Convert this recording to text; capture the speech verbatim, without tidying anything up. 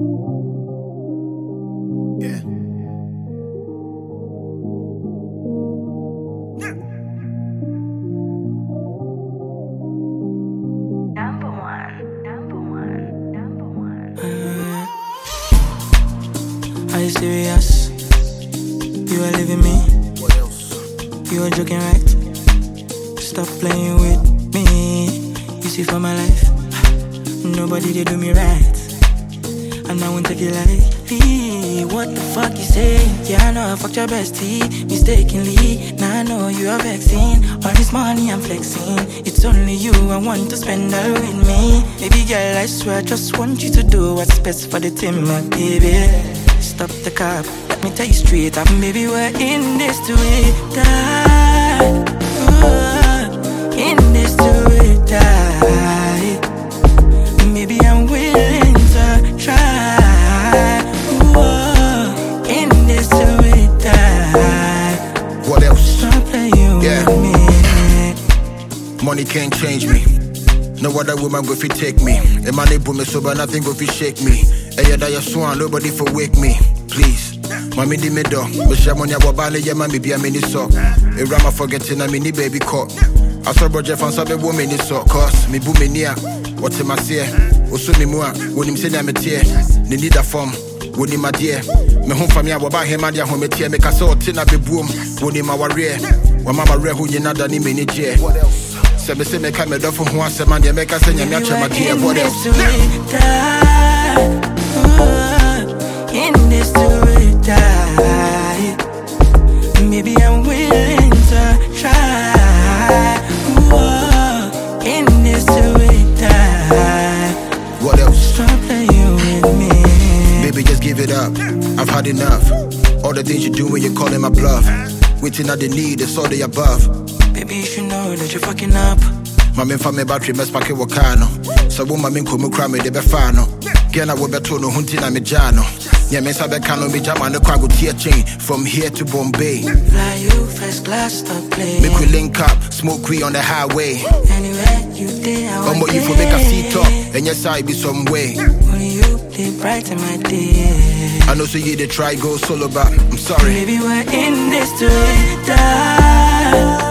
Yeah. Number one, number one, number one. Uh, are you serious? You are leaving me? What else? You are joking, right? Stop playing with me. You see, for my life, nobody they do me right, and I won't take it lightly. What the fuck you say? Yeah, I know I fucked your bestie mistakenly. Now I know you are vexing. All this money I'm flexing, it's only you I want to spend all with me. Baby girl, I swear I just want you to do what's best for the team, my baby. Stop the cap, let me tell you straight up, baby, we're in this to it die. Ooh, in this to it die. Maybe I'm willing to try. Ooh, in this to it die. What else? Stop playing Yeah. with me. Money can't change me. No other woman go fi take me. A man they put me sober, nothing go fi shake me. Hey, yeah, that you swan, nobody for wake me. Please, mommy di me do. But she money wabale yeah, mommy be a mini so. A rama forgetting a mini baby caught. I saw Roger fan sabe woman in so. Cause me boom me near. What's in my say? Oso me mua. When him say I'm a tear. Ni need a form. When him my dear. Me home family waba him and ya home tear. Me kasa otina be boom. When him my warrior. When mama re who you nada ni me ni je. What else? Say me say me come do for who I say man they make us say nyame acha my dear. What else? In this to it die. Maybe I'm willing to try. Whoa, in this to it die. What else? Stop playing with me. Baby, just give it up. I've had enough. All the things you do when you're calling my bluff. Waiting at the need, it's all the above. Baby, you should know that you're fucking up. Mami fa me battery mess pack wakano. So wo mami nko mu kra me de be fa no. Girl na wo beto no hunti na me jano. Yeah, me sa be kano me jama no kwa go tear chain from here to Bombay. Fly you first class, stop playing. Make we link up, smoke we on the highway. Anywhere you day, I want Omo you for make a seat up, and yes I be some way. Only you they brighten my day. I know so you they try go solo but I'm sorry. Baby, we're in this to die.